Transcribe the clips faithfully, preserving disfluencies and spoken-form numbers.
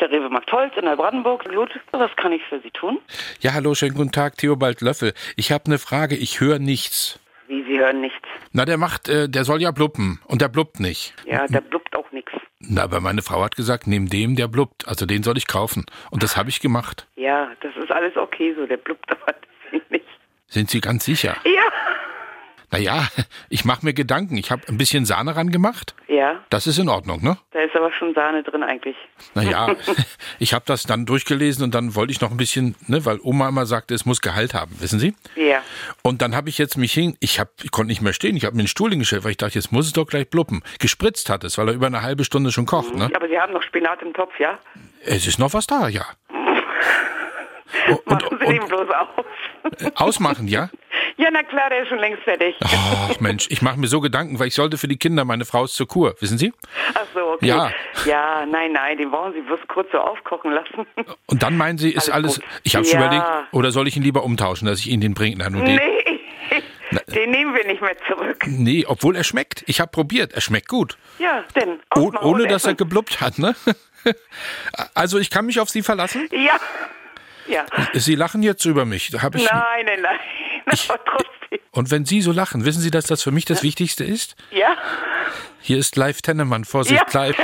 der Rewe-Markt Holz in Neubrandenburg. Gut, was kann ich für Sie tun? Ja, hallo, schönen guten Tag, Theobald Löffel. Ich habe eine Frage, ich höre nichts. Wie, Sie hören nichts? Na, der macht, äh, der soll ja bluppen und der bluppt nicht. Ja, der bluppt auch nichts. Na, aber meine Frau hat gesagt, neben dem, der bluppt, also den soll ich kaufen. Und das habe ich gemacht. Ja, das ist alles okay so, der bluppt aber nicht. Sind Sie ganz sicher? Ja. Naja, ich mache mir Gedanken. Ich habe ein bisschen Sahne ran gemacht. Ja. Das ist in Ordnung, ne? Da ist aber schon Sahne drin eigentlich. Naja, ich habe das dann durchgelesen und dann wollte ich noch ein bisschen, ne, weil Oma immer sagte, es muss Gehalt haben, wissen Sie? Ja. Und dann habe ich jetzt mich hin, ich, hab, ich konnte nicht mehr stehen, ich habe mir einen Stuhl hingestellt, weil ich dachte, jetzt muss es doch gleich bluppen. Gespritzt hat es, weil er über eine halbe Stunde schon kocht, ne? Aber Sie haben noch Spinat im Topf, ja? Es ist noch was da, ja. Und, Machen Sie den bloß aus. Ausmachen, ja? Ja, na klar, der ist schon längst fertig. Ach Mensch, ich mache mir so Gedanken, weil ich sollte für die Kinder, meine Frau ist zur Kur, wissen Sie? Ach so, okay. Ja. Ja, nein, nein, den wollen Sie bloß kurz so aufkochen lassen. Und dann meinen Sie, ist alles, alles ich habe schon ja. überlegt, oder soll ich ihn lieber umtauschen, dass ich Ihnen den bringe? Na, nur den. Nee, den nehmen wir nicht mehr zurück. Nee, obwohl er schmeckt. Ich habe probiert, er schmeckt gut. Ja, denn. Oh, ohne, dass er geblubbt hat, ne? Also ich kann mich auf Sie verlassen? Ja. Ja. Sie lachen jetzt über mich. Hab ich nein, nein, nein. Ich, und wenn Sie so lachen, wissen Sie, dass das für mich das ja. Wichtigste ist? Ja. Hier ist Live Tennemann, Vorsicht, ja. Live.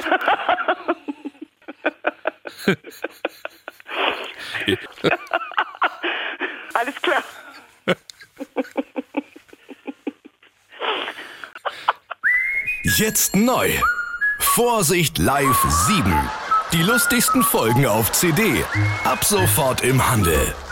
Alles klar. Jetzt neu. Vorsicht Live sieben. Die lustigsten Folgen auf C D. Ab sofort im Handel.